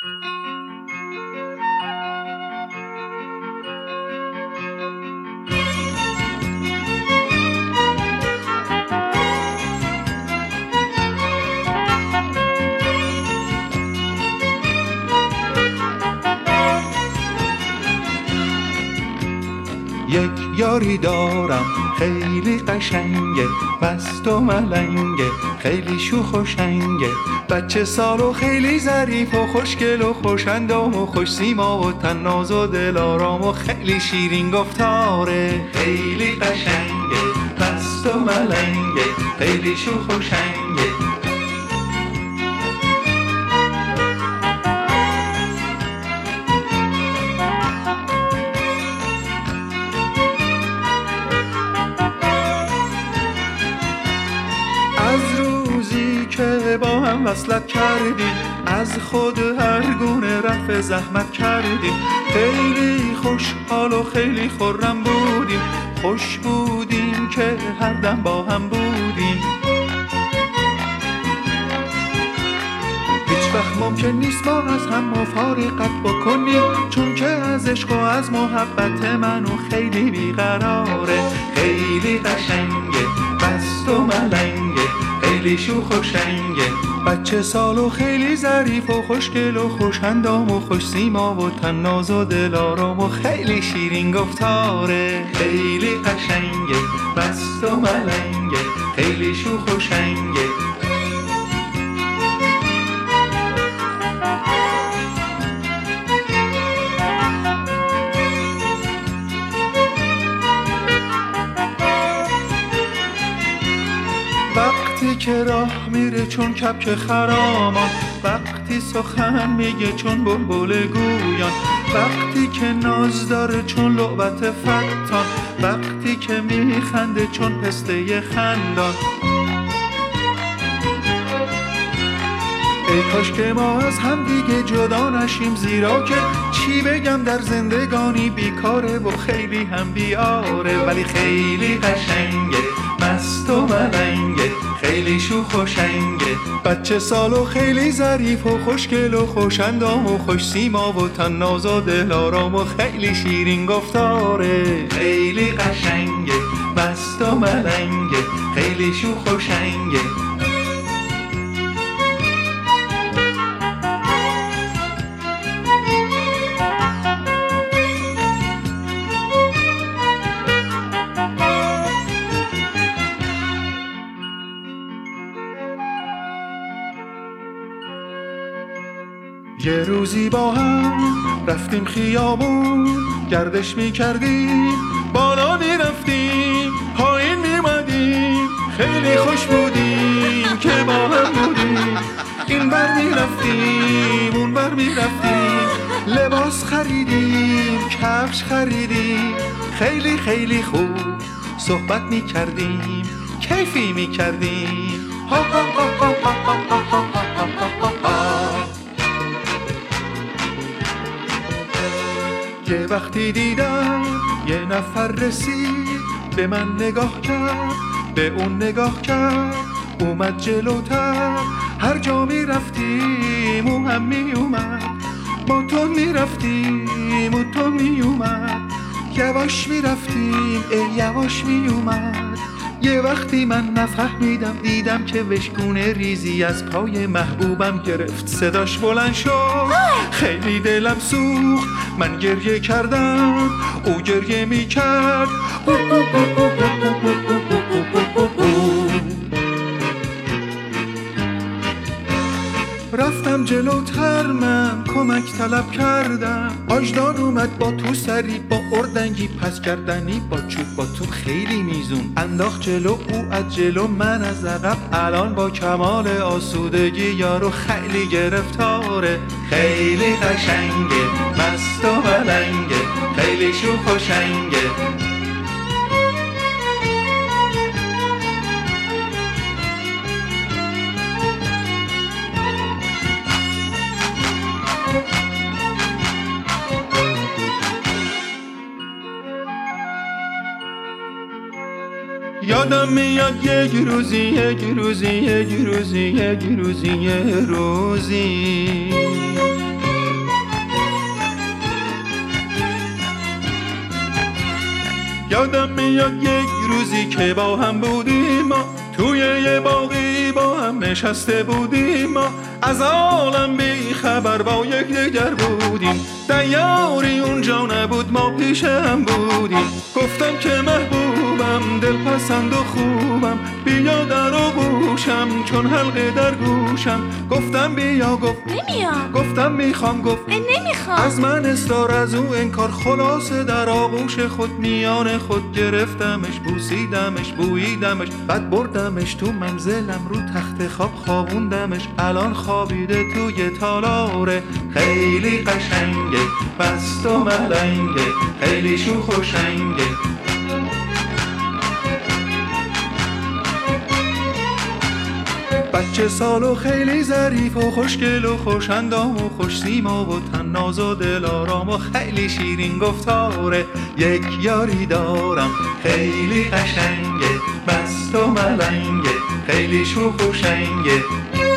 یک یاری دارم خیلی قشنگه، مست و ملنگه، خیلی شوخ و شنگه، بچه سال و خیلی ظریف و خوشگل و خوش‌اندام و خوش سیما و طناز و دلارام و خیلی شیرین گفتاره. خیلی قشنگه، مست و ملنگه، خیلی شوخ و شنگه. با هم وصلت کردیم، از خود هر گونه رفع زحمت کردیم، خیلی خوشحال و خیلی خرم بودیم، خوش بودیم که هر دم با هم بودیم. هیچ وقت ممکن نیست ما از هم مفارقت بکنیم، چون که از عشق و از محبت منو خیلی بیقراره. خیلی قشنگه، مست و ملنگه، خیلی شوخ و شنگه، بچه سال و خیلی ظریف و خوشگل و خوش‌اندام و خوش سیما و طناز و دلارام و خیلی شیرین گفتاره. خیلی قشنگه، مست و ملنگه، خیلی شوخ و شنگه. وقتی که راه میره چون کبک خرامان، وقتی سخن میگه چون بلبل گویان، وقتی که ناز داره چون لعبت فتان، وقتی که میخنده چون پسته خندان. ای کاش که ما از هم دیگه جدا نشیم، زیرا که چی بگم در زندگانی بیکاره و خیلی هم بیاره. ولی خیلی قشنگه، مست و ملنگه، خیلی شوخ و شنگه، بچه سال و خیلی ظریف و خوشگل و خوش‌اندام و خوش سیما و طناز و دلارام و خیلی شیرین گفتاره. خیلی قشنگه، مست و ملنگه، خیلی شوخ و شنگه. یه روزی با هم رفتیم خیابون، گردش میکردیم، بالا میرفتیم، پایین میمدیم، خیلی خوش بودیم که با هم بودیم. این بر میرفتیم، اون بر میرفتیم، لباس خریدیم، کفش خریدیم، خیلی خیلی خوب صحبت میکردیم، کیفی میکردیم. ها ها ها ها ها ها ها ها ها. یه وقتی دیدم یه نفر رسید، به من نگاه کرد، به اون نگاه کرد، اومد جلوتر، هر جا می رفتیم او هم می اومد، با تو می رفتیم و تو می اومد، یواش می رفتیم یواش می اومد. یه وقتی من نفهمیدم، دیدم که وشگونه ریزی از پای محبوبم گرفت، صداش بلند شد، خیلی دلم سوخت، من گریه کردم، او گریه می کرد. رفتم جلوتر، من کمک طلب کردم، آجدان اومد با تو سری، با اردنگی پس کردنی، با چوب با تو خیلی میزون انداخت جلو، او از جلو من از عقب، الان با کمال آسودگی یارو خیلی گرفتاره. خیلی قشنگه، مست و ملنگه، خیلی شوخ و شنگه. یادم میاد یک روزی یادم میاد یک روزی که با هم بودیم ما، توی یه باغی با هم نشسته بودیم ما، از عالم بی خبر با یک دیگر بودیم، دیاری اونجا نبود ما پیش هم بودیم. گفتم که محبوبم دلپسند و خوبم، بیا در آغوشم چون حلقه در گوشم. گفتم بیا گفت نمیام. گفتم میخوام گفت نمیخوام. از من اصرار از او انکار، خلاصه در آغوش خود میان خود گرفتمش، بوسیدمش بوییدمش، بعد بردمش تو منزلم رو تخت خواب خوابوندمش. الان خوابیده توی تالاره، خیلی قشنگه مست و ملنگه، خیلی شوخ و شنگه. بچه سال و خیلی ظریف و خوشگل و خوشندام و خوش سیما و طناز و دلارام و خیلی شیرین گفتاره. یک یاری دارم خیلی قشنگه مست و ملنگه، خیلی شوخ و شنگه.